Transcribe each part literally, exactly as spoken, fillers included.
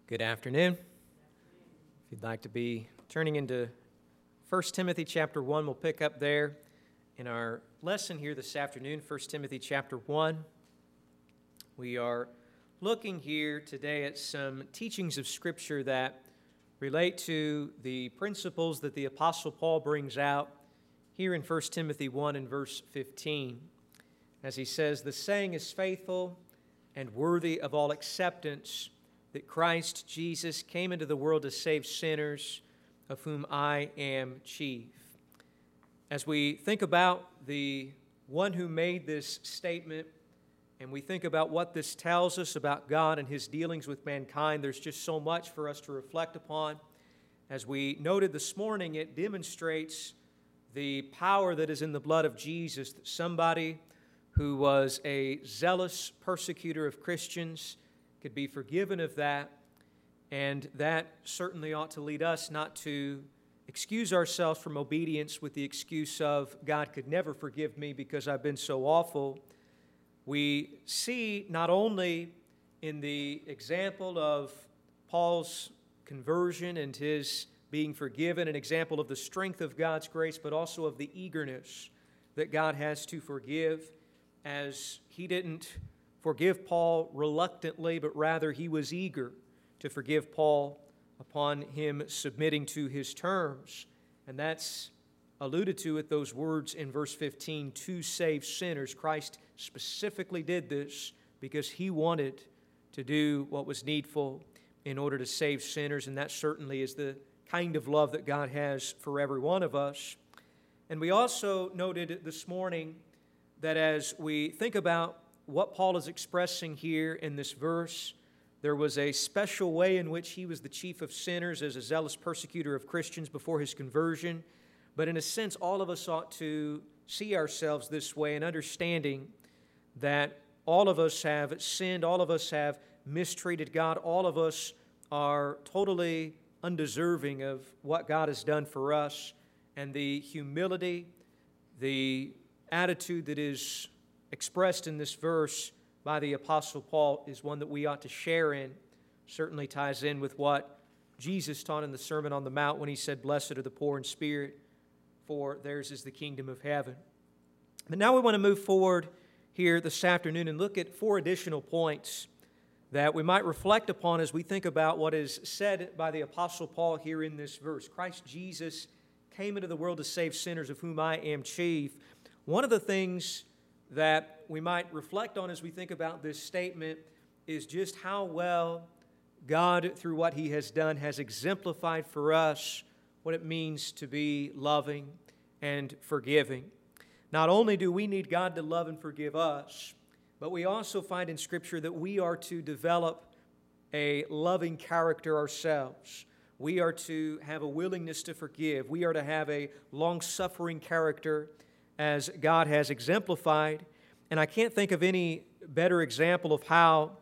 Good afternoon. If you'd like to be turning into First Timothy chapter one, we'll pick up there in our lesson here this afternoon, First Timothy chapter one. We are looking here today at some teachings of Scripture that relate to the principles that the Apostle Paul brings out here in First Timothy one and verse fifteen. As he says, "The saying is faithful and worthy of all acceptance, that Christ Jesus came into the world to save sinners, of whom I am chief." As we think about the one who made this statement, and we think about what this tells us about God and His dealings with mankind, there's just so much for us to reflect upon. As we noted this morning, it demonstrates the power that is in the blood of Jesus, that somebody who was a zealous persecutor of Christians could be forgiven of that, and that certainly ought to lead us not to excuse ourselves from obedience with the excuse of, God could never forgive me because I've been so awful. We see not only in the example of Paul's conversion and his being forgiven an example of the strength of God's grace, but also of the eagerness that God has to forgive, as he didn't forgive Paul reluctantly, but rather he was eager to forgive Paul upon him submitting to his terms. And that's alluded to with those words in verse fifteen, to save sinners. Christ specifically did this because he wanted to do what was needful in order to save sinners, and that certainly is the kind of love that God has for every one of us. And we also noted this morning that as we think about what Paul is expressing here in this verse, there was a special way in which he was the chief of sinners as a zealous persecutor of Christians before his conversion. But in a sense, all of us ought to see ourselves this way, and understanding that all of us have sinned, all of us have mistreated God, all of us are totally undeserving of what God has done for us. And the humility, the attitude that is expressed in this verse by the Apostle Paul is one that we ought to share in. Certainly ties in with what Jesus taught in the Sermon on the Mount when he said, "Blessed are the poor in spirit, for theirs is the kingdom of heaven." But now we want to move forward here this afternoon and look at four additional points that we might reflect upon as we think about what is said by the Apostle Paul here in this verse. Christ Jesus came into the world to save sinners, of whom I am chief. One of the things that we might reflect on as we think about this statement is just how well God, through what He has done, has exemplified for us what it means to be loving and forgiving. Not only do we need God to love and forgive us, but we also find in Scripture that we are to develop a loving character ourselves. We are to have a willingness to forgive. We are to have a long-suffering character as God has exemplified. And I can't think of any better example of how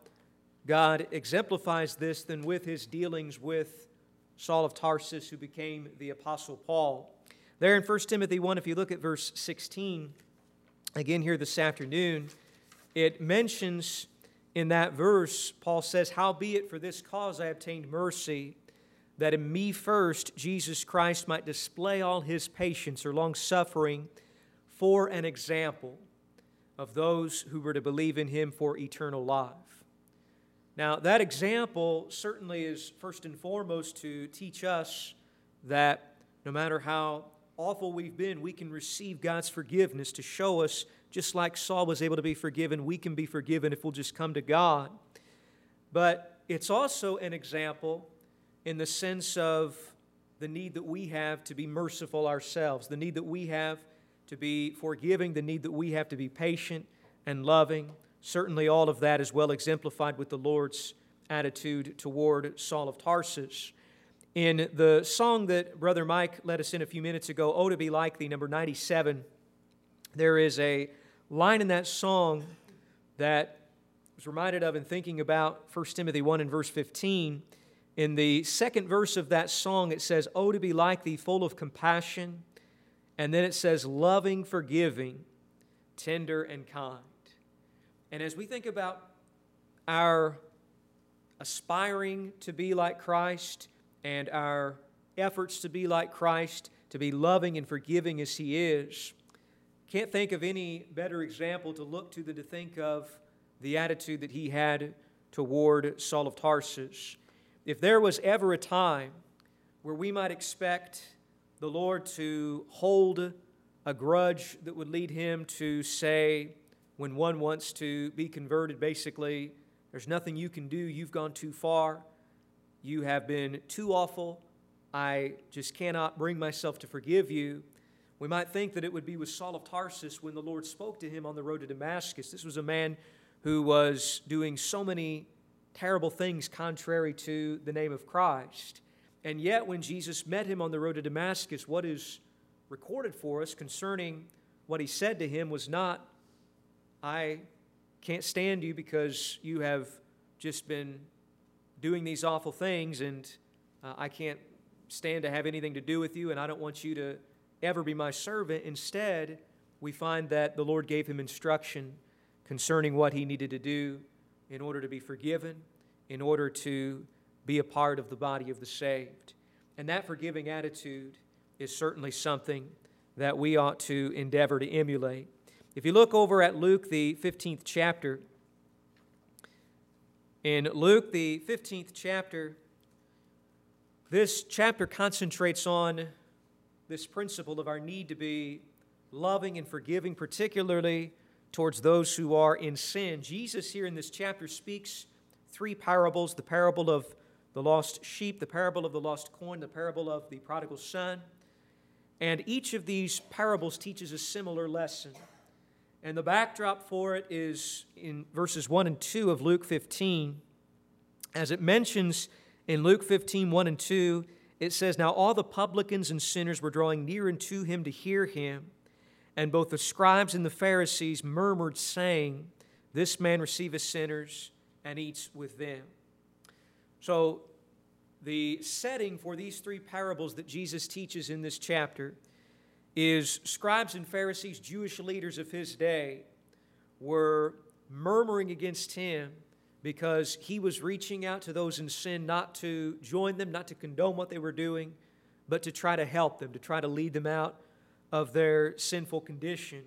God exemplifies this than with His dealings with Saul of Tarsus, who became the Apostle Paul. There in First Timothy one, if you look at verse sixteen, again here this afternoon, it mentions in that verse, Paul says, "Howbeit for this cause I obtained mercy, that in me first Jesus Christ might display all His patience," or long-suffering, "for an example of those who were to believe in Him for eternal life." Now, that example certainly is first and foremost to teach us that no matter how awful we've been, we can receive God's forgiveness, to show us, just like Saul was able to be forgiven, we can be forgiven if we'll just come to God. But it's also an example in the sense of the need that we have to be merciful ourselves, the need that we have to be forgiving, the need that we have to be patient and loving. Certainly all of that is well exemplified with the Lord's attitude toward Saul of Tarsus. In the song that Brother Mike led us in a few minutes ago, "Oh, to be like Thee," number ninety-seven, there is a line in that song that I was reminded of in thinking about First Timothy one and verse fifteen. In the second verse of that song, it says, "Oh, to be like Thee, full of compassion." And then it says, "Loving, forgiving, tender, and kind." And as we think about our aspiring to be like Christ and our efforts to be like Christ, to be loving and forgiving as He is, can't think of any better example to look to than to think of the attitude that He had toward Saul of Tarsus. If there was ever a time where we might expect the Lord to hold a grudge that would lead Him to say, when one wants to be converted, basically, there's nothing you can do, you've gone too far, you have been too awful, I just cannot bring myself to forgive you. We might think that it would be with Saul of Tarsus when the Lord spoke to him on the road to Damascus. This was a man who was doing so many terrible things contrary to the name of Christ. And yet when Jesus met him on the road to Damascus, what is recorded for us concerning what He said to him was not, I can't stand you because you have just been doing these awful things, and uh, I can't stand to have anything to do with you, and I don't want you to ever be my servant. Instead, we find that the Lord gave him instruction concerning what he needed to do in order to be forgiven, in order to be a part of the body of the saved. And that forgiving attitude is certainly something that we ought to endeavor to emulate. If you look over at Luke, the fifteenth chapter, in Luke, the fifteenth chapter, this chapter concentrates on this principle of our need to be loving and forgiving, particularly towards those who are in sin. Jesus here in this chapter speaks three parables: the parable of the lost sheep, the parable of the lost coin, the parable of the prodigal son. And each of these parables teaches a similar lesson. And the backdrop for it is in verses one and two of Luke fifteen. As it mentions in Luke fifteen, one and two, it says, "Now all the publicans and sinners were drawing near unto him to hear him. And both the scribes and the Pharisees murmured, saying, This man receiveth sinners and eats with them." So the setting for these three parables that Jesus teaches in this chapter is scribes and Pharisees, Jewish leaders of his day, were murmuring against him because he was reaching out to those in sin not to join them, not to condone what they were doing, but to try to help them, to try to lead them out of their sinful condition.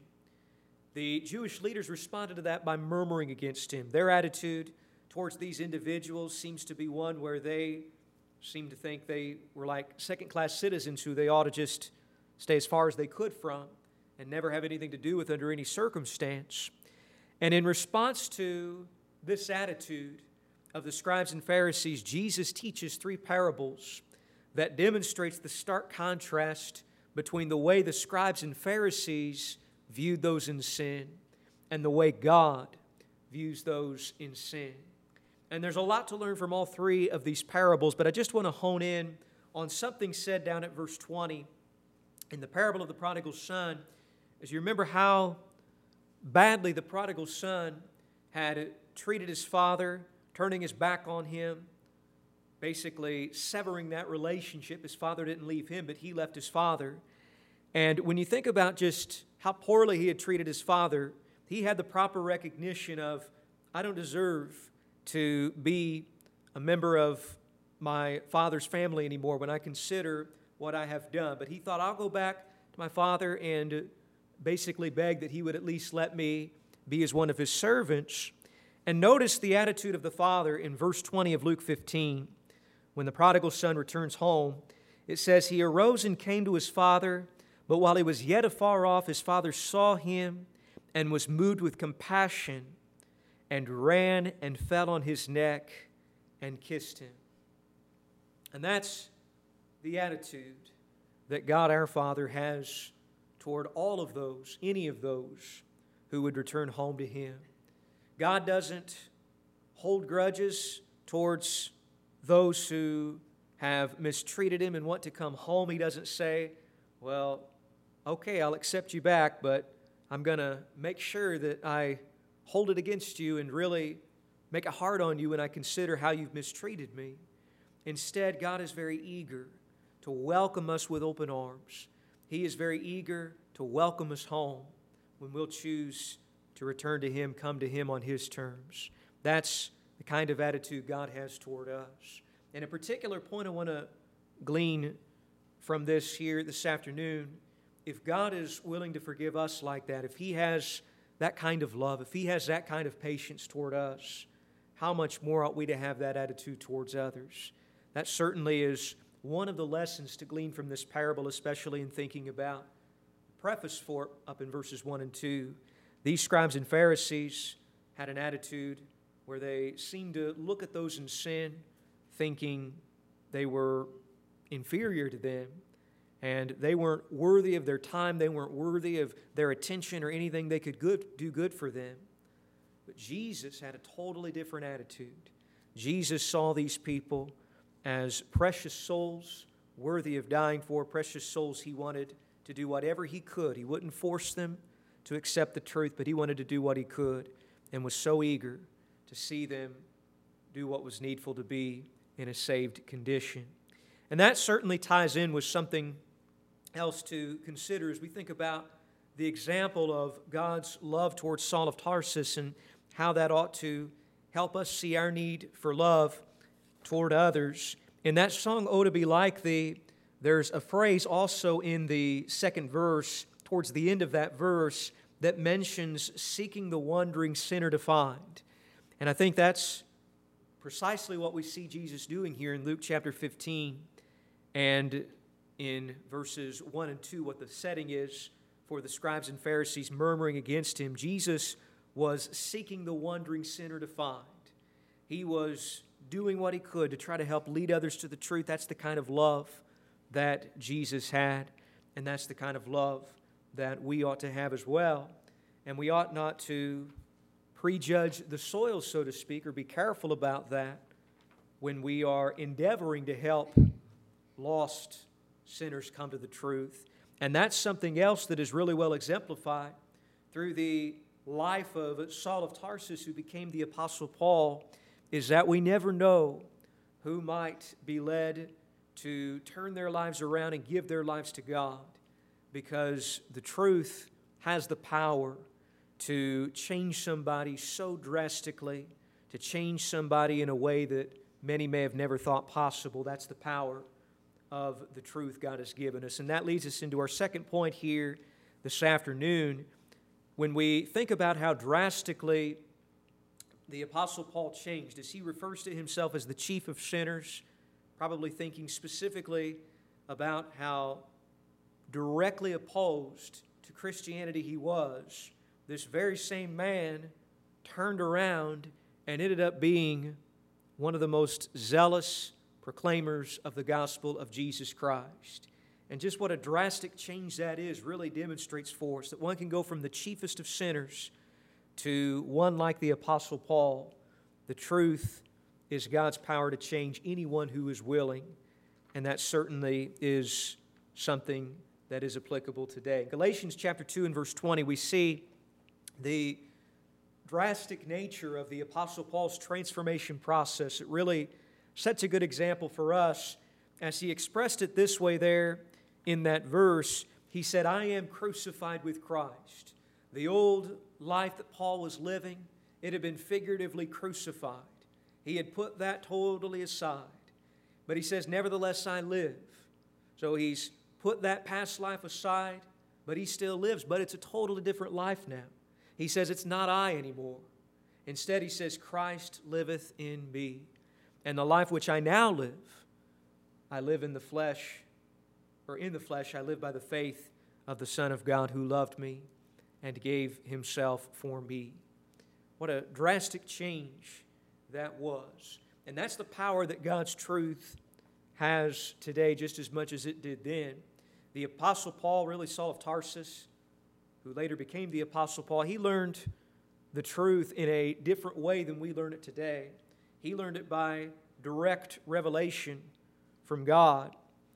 The Jewish leaders responded to that by murmuring against him. Their attitude towards these individuals seems to be one where they seem to think they were like second-class citizens who they ought to just stay as far as they could from and never have anything to do with under any circumstance. And in response to this attitude of the scribes and Pharisees, Jesus teaches three parables that demonstrates the stark contrast between the way the scribes and Pharisees viewed those in sin and the way God views those in sin. And there's a lot to learn from all three of these parables, but I just want to hone in on something said down at verse twenty in the parable of the prodigal son. As you remember how badly the prodigal son had treated his father, turning his back on him, basically severing that relationship. His father didn't leave him, but he left his father. And when you think about just how poorly he had treated his father, he had the proper recognition of, I don't deserve to be a member of my father's family anymore when I consider what I have done. But he thought, I'll go back to my father and basically beg that he would at least let me be as one of his servants. And notice the attitude of the father in verse twenty of Luke fifteen. When the prodigal son returns home, it says, "He arose and came to his father, but while he was yet afar off, his father saw him and was moved with compassion and ran and fell on his neck and kissed him." And that's the attitude that God our Father has toward all of those, any of those who would return home to Him. God doesn't hold grudges towards those who have mistreated Him and want to come home. He doesn't say, well, okay, I'll accept you back, but I'm going to make sure that I hold it against you and really make it hard on you when I consider how you've mistreated me. Instead, God is very eager to welcome us with open arms. He is very eager to welcome us home when we'll choose to return to Him, come to Him on His terms. That's the kind of attitude God has toward us. And a particular point I want to glean from this here this afternoon, if God is willing to forgive us like that, if He has that kind of love, if He has that kind of patience toward us, how much more ought we to have that attitude towards others? That certainly is one of the lessons to glean from this parable, especially in thinking about the preface for it up in verses one and two. These scribes and Pharisees had an attitude where they seemed to look at those in sin, thinking they were inferior to them, and they weren't worthy of their time, they weren't worthy of their attention or anything they could good, do good for them. But Jesus had a totally different attitude. Jesus saw these people as precious souls, worthy of dying for, precious souls He wanted to do whatever He could. He wouldn't force them to accept the truth, but He wanted to do what He could, and was so eager to see them do what was needful to be in a saved condition. And that certainly ties in with something else to consider as we think about the example of God's love towards Saul of Tarsus and how that ought to help us see our need for love toward others. In that song, "Oh, to be like Thee," there's a phrase also in the second verse, towards the end of that verse, that mentions seeking the wandering sinner to find. And I think that's precisely what we see Jesus doing here in Luke chapter fifteen. And in verses one and two, what the setting is for the scribes and Pharisees murmuring against Him. Jesus was seeking the wandering sinner to find. He was doing what He could to try to help lead others to the truth. That's the kind of love that Jesus had, and that's the kind of love that we ought to have as well. And we ought not to prejudge the soil, so to speak, or be careful about that when we are endeavoring to help lost sinners come to the truth. And that's something else that is really well exemplified through the life of Saul of Tarsus, who became the Apostle Paul, is that we never know who might be led to turn their lives around and give their lives to God, because the truth has the power to change somebody so drastically, to change somebody in a way that many may have never thought possible. That's the power of the truth God has given us. And that leads us into our second point here this afternoon. When we think about how drastically the Apostle Paul changed, as he refers to himself as the chief of sinners, probably thinking specifically about how directly opposed to Christianity he was, this very same man turned around and ended up being one of the most zealous proclaimers of the gospel of Jesus Christ. And just what a drastic change that is really demonstrates for us that one can go from the chiefest of sinners to one like the Apostle Paul. The truth is God's power to change anyone who is willing, and that certainly is something that is applicable today. Galatians chapter two and verse twenty, we see the drastic nature of the Apostle Paul's transformation process. It really sets a good example for us as he expressed it this way there in that verse. He said, "I am crucified with Christ." The old life that Paul was living, it had been figuratively crucified. He had put that totally aside. But he says, "Nevertheless I live." So he's put that past life aside, but he still lives. But it's a totally different life now. He says, "It's not I anymore." Instead, he says, "Christ liveth in me. And the life which I now live, I live in the flesh, or in the flesh, I live by the faith of the Son of God who loved me and gave Himself for me." What a drastic change that was. And that's the power that God's truth has today just as much as it did then. The Apostle Paul, really Saul of Tarsus, who later became the Apostle Paul, he learned the truth in a different way than we learn it today. He learned it by direct revelation from God.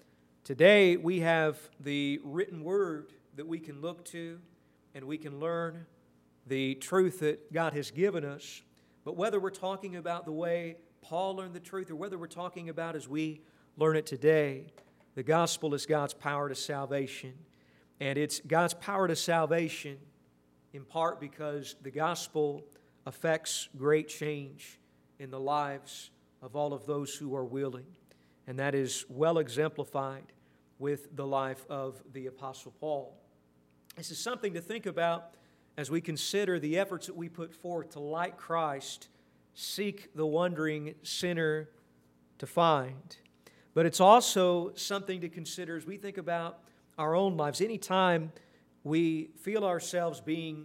Today we have the written word that we can look to, and we can learn the truth that God has given us. But whether we're talking about the way Paul learned the truth, or whether we're talking about as we learn it today, the gospel is God's power to salvation. And it's God's power to salvation in part because the gospel affects great change in the lives of all of those who are willing. And that is well exemplified with the life of the Apostle Paul. This is something to think about as we consider the efforts that we put forth to, like Christ, seek the wandering sinner to find. But it's also something to consider as we think about our own lives. Anytime we feel ourselves being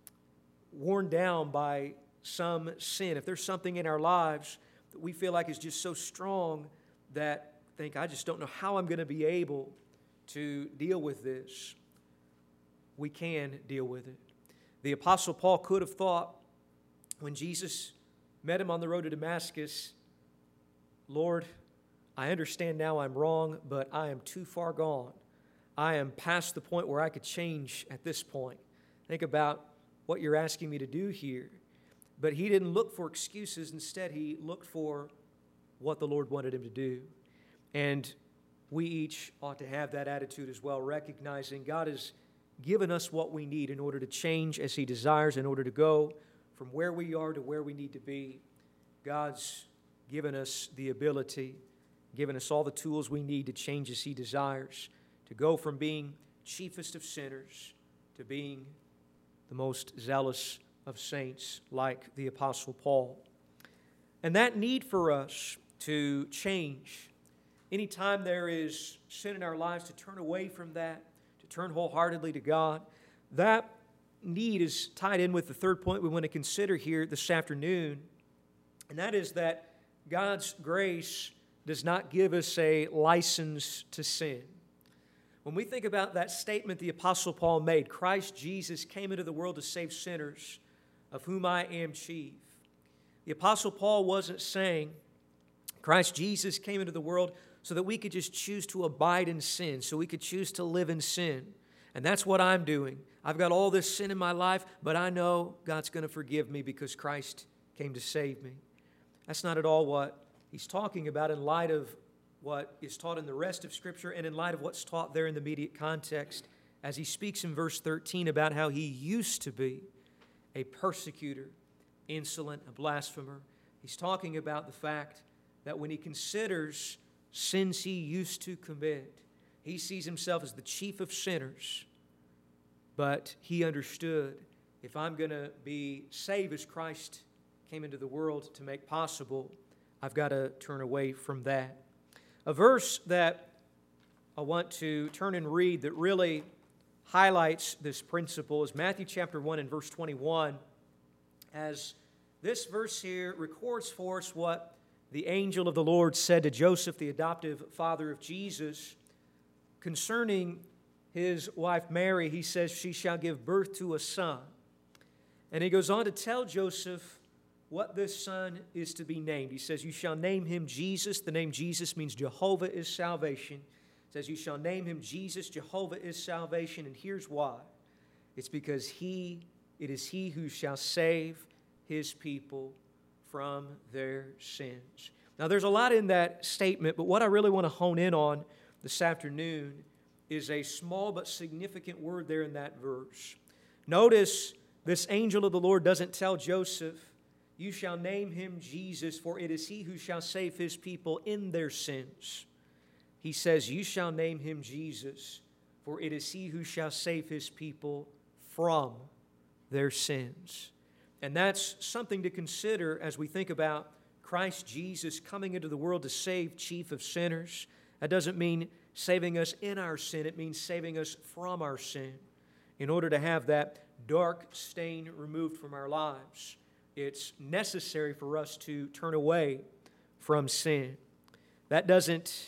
worn down by some sin, if there's something in our lives that we feel like is just so strong that I think, I just don't know how I'm going to be able to deal with this, we can deal with it. The Apostle Paul could have thought when Jesus met him on the road to Damascus, Lord, I understand now I'm wrong, but I am too far gone. I am past the point where I could change at this point. Think about what you're asking me to do here. But he didn't look for excuses. Instead, he looked for what the Lord wanted him to do. And we each ought to have that attitude as well, recognizing God has given us what we need in order to change as He desires, in order to go from where we are to where we need to be. God's given us the ability, given us all the tools we need to change as He desires, to go from being chiefest of sinners to being the most zealous of saints like the Apostle Paul. And that need for us to change, anytime there is sin in our lives, to turn away from that, to turn wholeheartedly to God, that need is tied in with the third point we want to consider here this afternoon, and that is that God's grace does not give us a license to sin. When we think about that statement the Apostle Paul made, Christ Jesus came into the world to save sinners, of whom I am chief. The Apostle Paul wasn't saying Christ Jesus came into the world so that we could just choose to abide in sin, so we could choose to live in sin. And that's what I'm doing. I've got all this sin in my life, but I know God's going to forgive me because Christ came to save me. That's not at all what he's talking about in light of what is taught in the rest of Scripture and in light of what's taught there in the immediate context as he speaks in verse thirteen about how he used to be a persecutor, insolent, a blasphemer. He's talking about the fact that when he considers sins he used to commit, he sees himself as the chief of sinners, but he understood, if I'm going to be saved as Christ came into the world to make possible, I've got to turn away from that. A verse that I want to turn and read that really highlights this principle is Matthew chapter one and verse twenty-one, as this verse here records for us what the angel of the Lord said to Joseph, the adoptive father of Jesus, concerning his wife Mary. He says, she shall give birth to a son. And he goes on to tell Joseph what this son is to be named. He says, you shall name him Jesus. The name Jesus means Jehovah is salvation. It says, you shall name him Jesus. Jehovah is salvation. And here's why. It's because he, it is he who shall save his people from their sins. Now, there's a lot in that statement, but what I really want to hone in on this afternoon is a small but significant word there in that verse. Notice this angel of the Lord doesn't tell Joseph, you shall name him Jesus, for it is he who shall save his people in their sins. He says, you shall name him Jesus, for it is he who shall save his people from their sins. And that's something to consider as we think about Christ Jesus coming into the world to save chief of sinners. That doesn't mean saving us in our sin. It means saving us from our sin. In order to have that dark stain removed from our lives, it's necessary for us to turn away from sin. That doesn't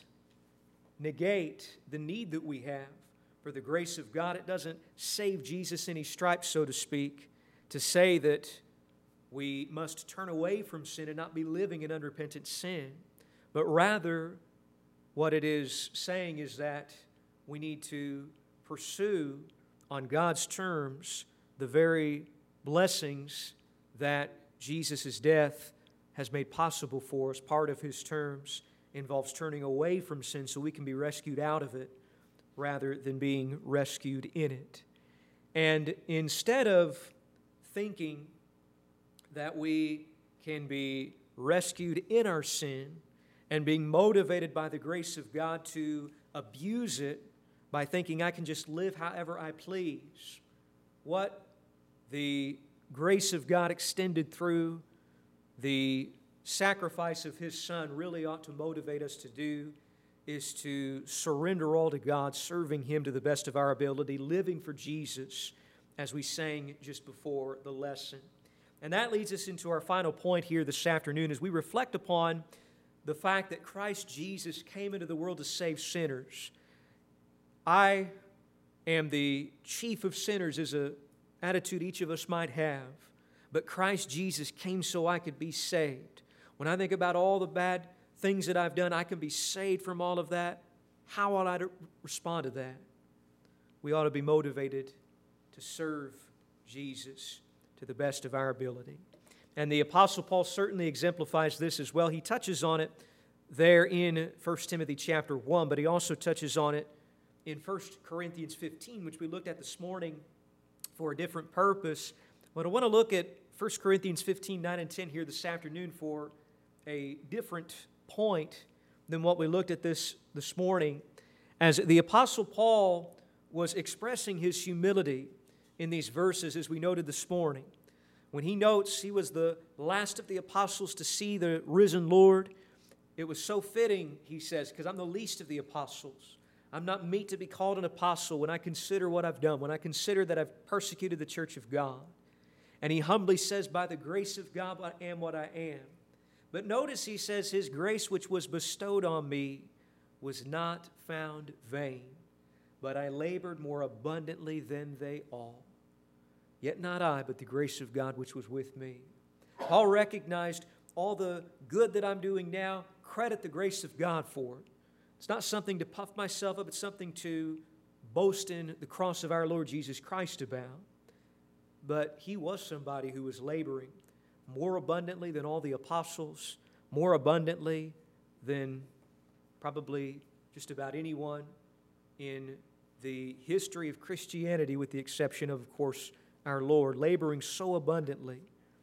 negate the need that we have for the grace of God. It doesn't save Jesus any stripes, so to speak, to say that we must turn away from sin and not be living in unrepentant sin. But rather, what it is saying is that we need to pursue on God's terms the very blessings that Jesus' death has made possible for us. Part of His terms involves turning away from sin so we can be rescued out of it rather than being rescued in it. And instead of thinking that we can be rescued in our sin and being motivated by the grace of God to abuse it by thinking I can just live however I please. What the grace of God extended through the sacrifice of His Son really ought to motivate us to do is to surrender all to God, serving Him to the best of our ability, living for Jesus, as we sang just before the lesson. And that leads us into our final point here this afternoon as we reflect upon the fact that Christ Jesus came into the world to save sinners. I am the chief of sinners is an attitude each of us might have, but Christ Jesus came so I could be saved. When I think about all the bad things that I've done, I can be saved from all of that. How ought I to respond to that? We ought to be motivated to serve Jesus to the best of our ability. And the Apostle Paul certainly exemplifies this as well. He touches on it there in First Timothy chapter one, but he also touches on it in First Corinthians fifteen, which we looked at this morning for a different purpose. But I want to look at First Corinthians fifteen, nine and ten here this afternoon for a different point than what we looked at this, this morning, as the Apostle Paul was expressing his humility in these verses, as we noted this morning. When he notes he was the last of the apostles to see the risen Lord, it was so fitting, he says, because I'm the least of the apostles. I'm not meet to be called an apostle when I consider what I've done, when I consider that I've persecuted the church of God. And he humbly says, by the grace of God, I am what I am. But notice he says, His grace which was bestowed on me was not found vain, but I labored more abundantly than they all. Yet not I, but the grace of God which was with me. Paul recognized all the good that I'm doing now, credit the grace of God for it. It's not something to puff myself up, it's something to boast in the cross of our Lord Jesus Christ about. But he was somebody who was laboring more abundantly than all the apostles, more abundantly than probably just about anyone in the history of Christianity, with the exception of, of course, our Lord, laboring so abundantly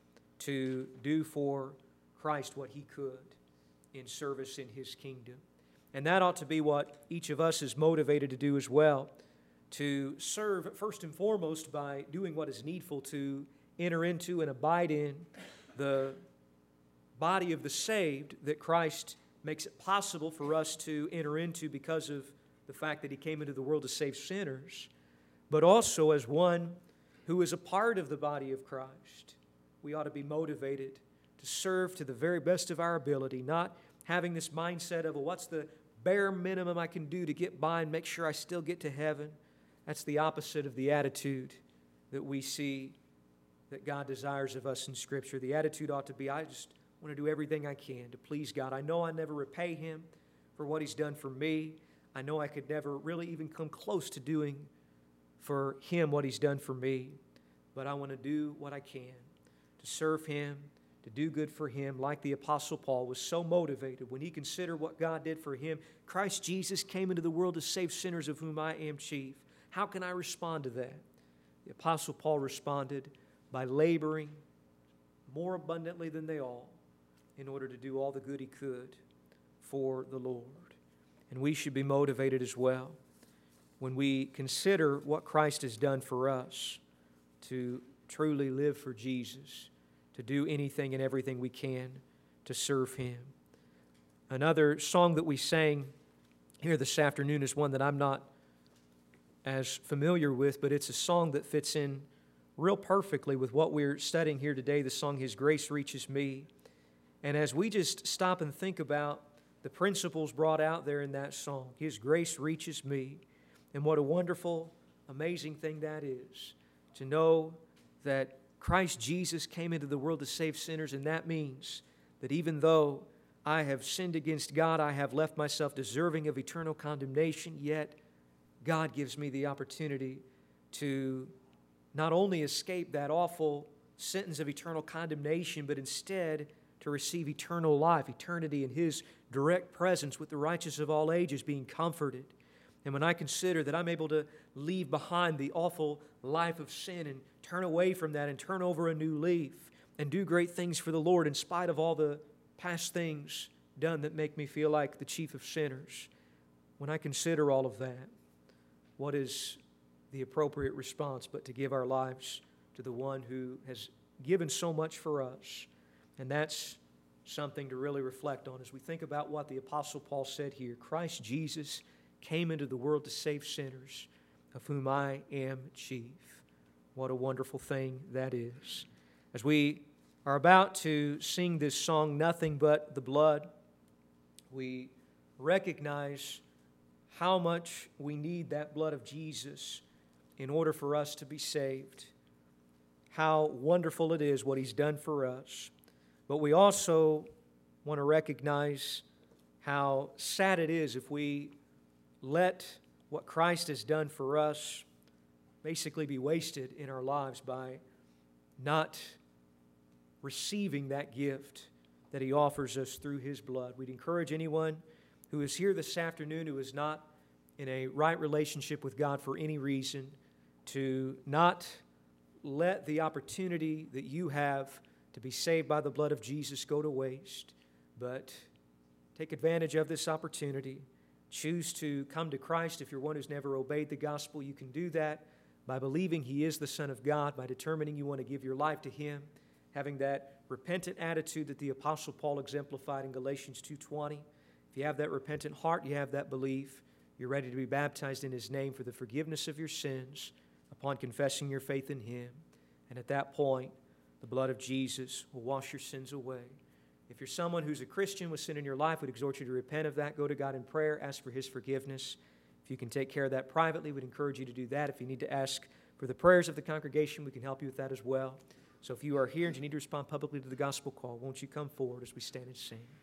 to do for Christ what He could in service in His kingdom. And that ought to be what each of us is motivated to do as well, to serve first and foremost by doing what is needful to enter into and abide in the body of the saved that Christ makes it possible for us to enter into because of the fact that He came into the world to save sinners, but also as one who is a part of the body of Christ. We ought to be motivated to serve to the very best of our ability, not having this mindset of, well, what's the bare minimum I can do to get by and make sure I still get to heaven? That's the opposite of the attitude that we see that God desires of us in Scripture. The attitude ought to be, I just want to do everything I can to please God. I know I never repay Him for what He's done for me. I know I could never really even come close to doing for Him what He's done for me. But I want to do what I can to serve Him, to do good for Him, like the Apostle Paul was so motivated when he considered what God did for him. Christ Jesus came into the world to save sinners, of whom I am chief. How can I respond to that? The Apostle Paul responded by laboring more abundantly than they all in order to do all the good he could for the Lord. And we should be motivated as well when we consider what Christ has done for us to truly live for Jesus, to do anything and everything we can to serve Him. Another song that we sang here this afternoon is one that I'm not as familiar with, but it's a song that fits in real perfectly with what we're studying here today, the song His Grace Reaches Me. And as we just stop and think about the principles brought out there in that song, His grace reaches me, and what a wonderful, amazing thing that is, to know that Christ Jesus came into the world to save sinners, and that means that even though I have sinned against God, I have left myself deserving of eternal condemnation, yet God gives me the opportunity to not only escape that awful sentence of eternal condemnation, but instead to receive eternal life, eternity in His direct presence with the righteous of all ages, being comforted. And when I consider that I'm able to leave behind the awful life of sin and turn away from that and turn over a new leaf and do great things for the Lord in spite of all the past things done that make me feel like the chief of sinners. When I consider all of that, what is the appropriate response but to give our lives to the one who has given so much for us? And that's something to really reflect on as we think about what the Apostle Paul said here. Christ Jesus came into the world to save sinners, of whom I am chief. What a wonderful thing that is. As we are about to sing this song, Nothing But the Blood, we recognize how much we need that blood of Jesus in order for us to be saved. How wonderful it is what He's done for us. But we also want to recognize how sad it is if we let what Christ has done for us basically be wasted in our lives by not receiving that gift that He offers us through His blood. We'd encourage anyone who is here this afternoon who is not in a right relationship with God for any reason to not let the opportunity that you have to be saved by the blood of Jesus go to waste, but take advantage of this opportunity. Choose to come to Christ. If you're one who's never obeyed the gospel, you can do that by believing He is the Son of God, by determining you want to give your life to Him, having that repentant attitude that the Apostle Paul exemplified in Galatians two twenty. If you have that repentant heart, you have that belief, you're ready to be baptized in His name for the forgiveness of your sins upon confessing your faith in Him. And at that point, the blood of Jesus will wash your sins away. If you're someone who's a Christian with sin in your life, we'd exhort you to repent of that. Go to God in prayer. Ask for His forgiveness. If you can take care of that privately, we'd encourage you to do that. If you need to ask for the prayers of the congregation, we can help you with that as well. So if you are here and you need to respond publicly to the gospel call, won't you come forward as we stand and sing?